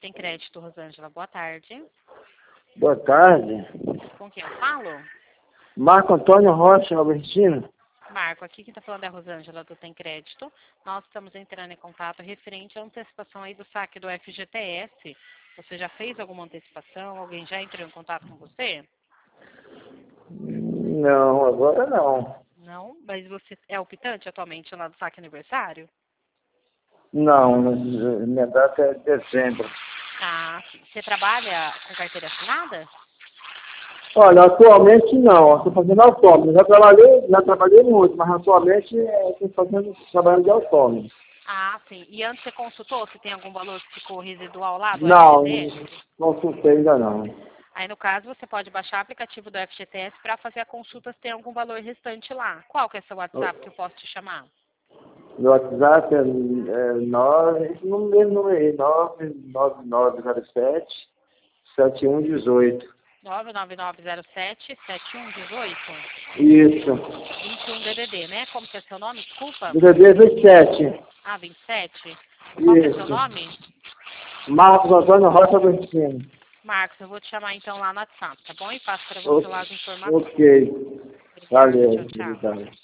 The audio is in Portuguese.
Tem Crédito, Rosângela. Boa tarde. Boa tarde. Com quem eu falo? Marco Antônio Rocha Albertino. Marco, aqui quem está falando é a Rosângela do Tem Crédito. Nós estamos entrando em contato referente à antecipação aí do saque do FGTS. Você já fez alguma antecipação? Alguém já entrou em contato com você? Não, agora não. Não? Mas você é optante atualmente lá do saque aniversário? Não, minha data é dezembro. Ah, você trabalha com carteira assinada? Olha, atualmente não, estou fazendo autônomo. Já trabalhei muito, mas atualmente estou trabalhando de autônomo. Ah, sim. E antes você consultou se tem algum valor que ficou residual lá do Não, FGTS? não consultei ainda não. Aí, no caso, você pode baixar o aplicativo do FGTS para fazer a consulta se tem algum valor restante lá. Qual que é seu WhatsApp que eu posso te chamar? Meu WhatsApp é 9, no mesmo número aí, 99907-7118. 99907-7118? Isso. 21 DDD, né? Como que é seu nome? Desculpa. DDD 27. Ah, 27? Qual que é seu Isso. nome? Marcos Antônio Rocha Albertino. Marcos, eu vou te chamar então lá no WhatsApp, tá bom? E passo para você lá as informações. Ok. Obrigada, Valeu. tchau, tchau. Obrigado.